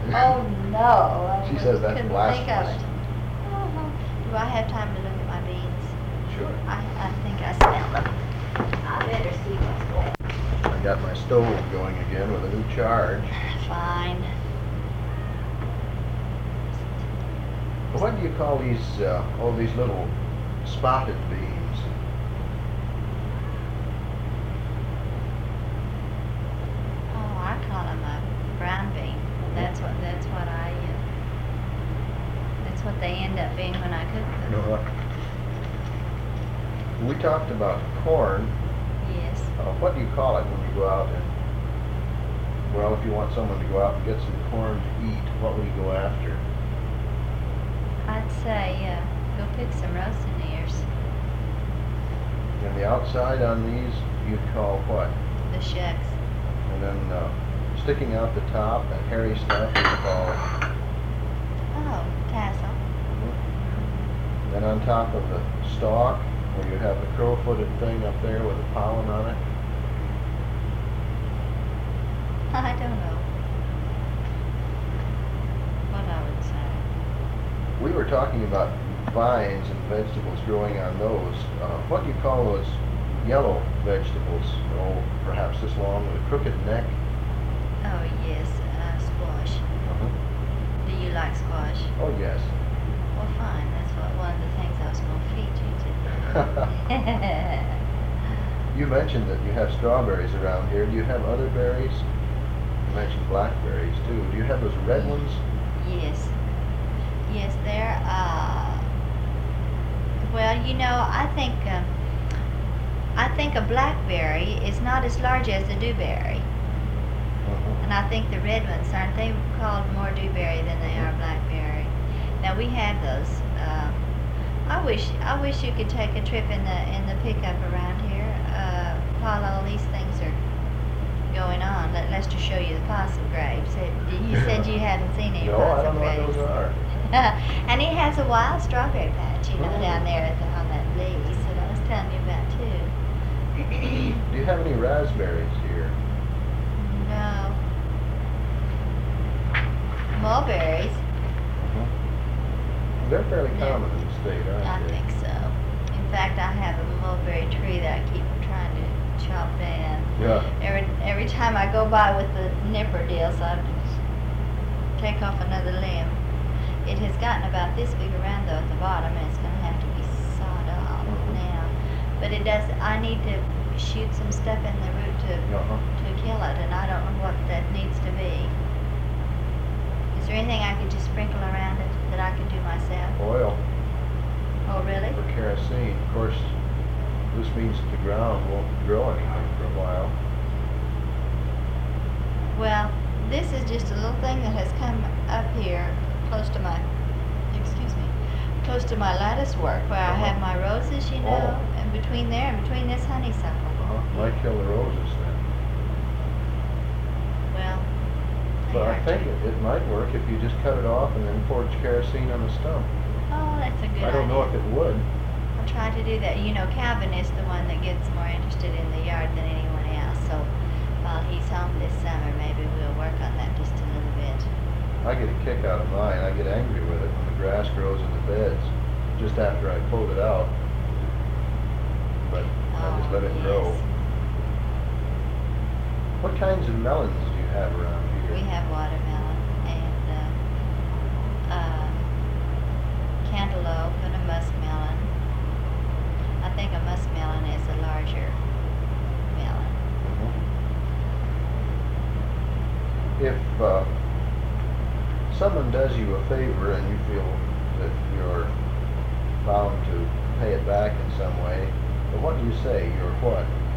Oh, no. I She says that's couldn't think of blasphemous. it. Do I have time to look at my beans? Sure. I think I smell them. I better see what's going on. I got my stove going again with a new charge. Fine. What do you call these, all these little spotted beans? Oh, I call them a brown bean. That's what they end up being when I cook You know them. what? We talked about corn. Yes. What do you call it when you go out and, well, if you want someone to go out and get some corn to eat, what would you go after? I'd say go pick some roasting ears. And the outside on these, you'd call what? The shucks. And then sticking out the top, that hairy stuff, you'd call. Oh, tassel. Then on top of the stalk, where you have the crow-footed thing up there with the pollen on it. I don't know what I would say. We were talking about vines and vegetables growing on those. What do you call those yellow vegetables? Oh, perhaps this long with a crooked neck? Oh, yes, squash. Uh-huh. Do you like squash? Oh, yes. Well, fine. That's one of the things I was going to feed you today. You mentioned that you have strawberries around here. Do you have other berries? You mentioned blackberries, too. Do you have those red ones? Yes. Yes, they're, well, you know, I think a blackberry is not as large as a dewberry. And I think the red ones, aren't they called more dewberry than they are blackberry? Now we have those. I wish you could take a trip in the pickup around here while all these things are going on. Let Lester show you the possum grapes. You said you haven't seen any No, I don't possum know what grapes. those are. And he has a wild strawberry patch, you know, down there on that leaf that I was telling you about too. Do you have any raspberries here? No. Mulberries. They're fairly common in the state, aren't I they? think so. In fact, I have a mulberry tree that I keep trying to chop down. Yeah. Every time I go by with the nipper deals, I take off another limb. It has gotten about this big around though at the bottom, and it's going to have to be sawed off now. But it does. I need to shoot some stuff in the root to kill it, and I don't know what that needs to be. Is there anything I could just sprinkle around it that I could do myself? Oil Oh, really? for kerosene. Of course, this means that the ground won't grow anything for a while. Well, this is just a little thing that has come up here close to my lattice work where I have my roses, you know, and between there and between this honeysuckle. Might kill the roses then. Well, But I think it might work if you just cut it off and then pour kerosene on the stump. Oh, that's a good idea. I don't know if it would. I'll try to do that. You know, Calvin is the one that gets more interested in the yard than anyone else, so while he's home this summer, maybe we'll work on that just a little bit. I get a kick out of mine. I get angry with it when the grass grows in the beds just after I pulled it out. But I just let it grow. What kinds of melons do you have around here? We have watermelon and cantaloupe and a muskmelon. I think a muskmelon is a larger melon. If someone does you a favor and you feel that you're bound to pay it back in some way, but what do you say? You're what?